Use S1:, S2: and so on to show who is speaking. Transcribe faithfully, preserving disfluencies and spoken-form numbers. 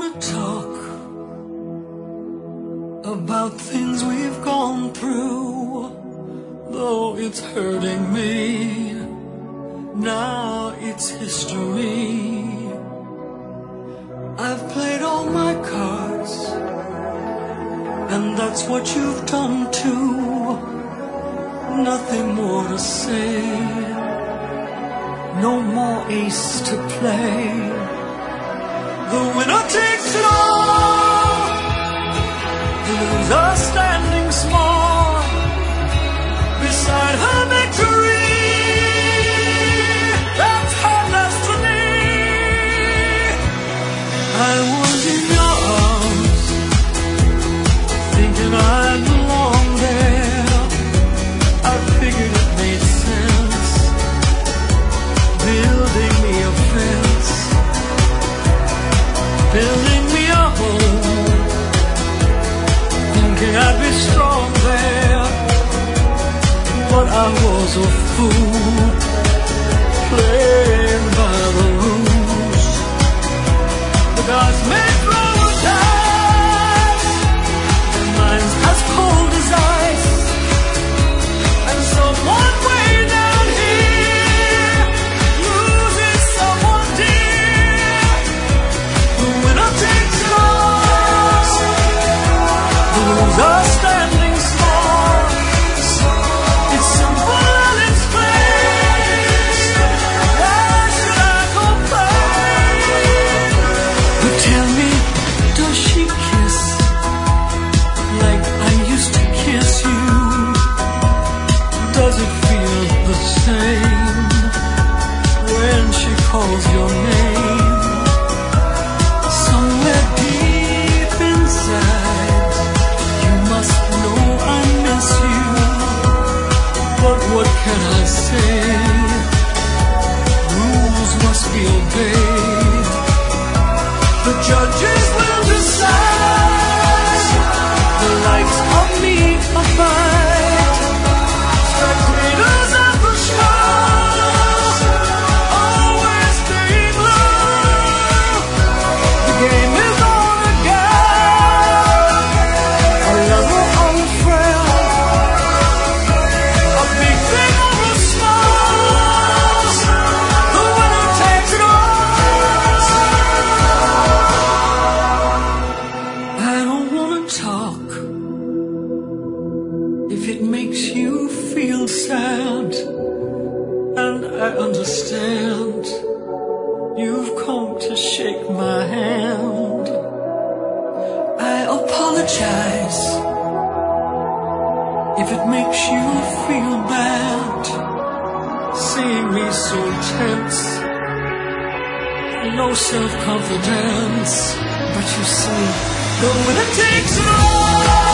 S1: wanna talk about things we've gone through. Though it's hurting me, now it's history. I've played all my cards, and that's what you've done too. Nothing more to say, no more ace to play. The winner takes it all, the loser standing small beside her victory. That's her destiny. I was in your arms, thinking I belonged there. I figured it made sense, building me a fence, building me a home, thinking I'd be strong there. But I was a fool, playing by the rules. The gods made flower ties, their minds as cold as ice. And someone way down here loses someone dear. The winner takes it all, the loser standing small. It's simple and it's plain. Why should I complain? But tell me, does she kiss like I used to kiss you? Does it feel the same when she calls your name? Somewhere deep inside, you must know I miss you. But what can I say? Rules must be obeyed. The judges will decide. The likes of me abide. Spectators at the show, always staying low. The game is on again. A lover or a friend, a big thing or a small, the winner takes it all. I don't wanna talk if it makes you feel sad, and I understand. You've come to shake my hand. I apologize if it makes you feel bad, seeing me so tense, no self-confidence. But you see, the winner takes it all.